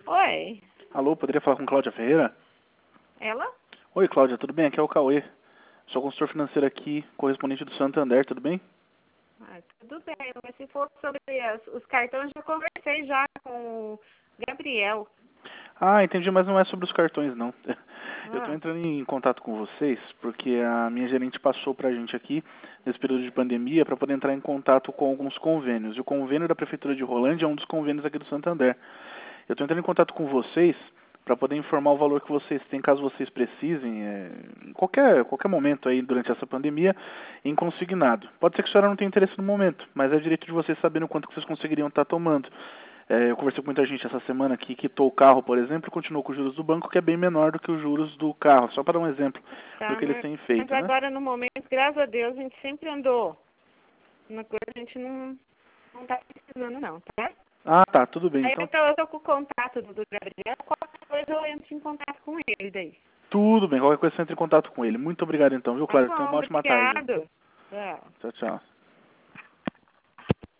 Oi, Alô, poderia falar com Cláudia Ferreira? ela? Oi, Cláudia, tudo bem? Aqui é o Cauê. Sou consultor financeiro aqui, correspondente do Santander, tudo bem? Tudo bem, mas se for sobre os cartões, já conversei já com o Gabriel. Ah, entendi, mas não é sobre os cartões, não. Eu estou Ah, entrando em contato com vocês porque a minha gerente passou pra gente aqui, nesse período de pandemia, para poder entrar em contato com alguns convênios. E o convênio da Prefeitura de Rolândia é um dos convênios aqui do Santander. Eu estou entrando em contato com vocês para poder informar o valor que vocês têm, caso vocês precisem, em qualquer momento aí durante essa pandemia, em consignado. Pode ser que a senhora não tenha interesse no momento, mas é direito de vocês saberem o quanto que vocês conseguiriam estar tomando. Eu conversei com muita gente essa semana que quitou o carro, por exemplo, e continuou com os juros do banco, que é bem menor do que os juros do carro, só para dar um exemplo do tá, que eles têm mas feito, né? agora no momento, graças a Deus, a gente sempre andou. Uma coisa a gente não tá precisando não, tá? Ah, tá, tudo bem. Aí Então, eu tô com o contato do Gabriel, qualquer coisa eu entro em contato com ele daí. tudo bem. Qualquer coisa você entra em contato com ele. Muito obrigado então, viu, Tá Cláudio? Tenha bom, uma ótima tarde. obrigado. Tchau. Tchau, tchau.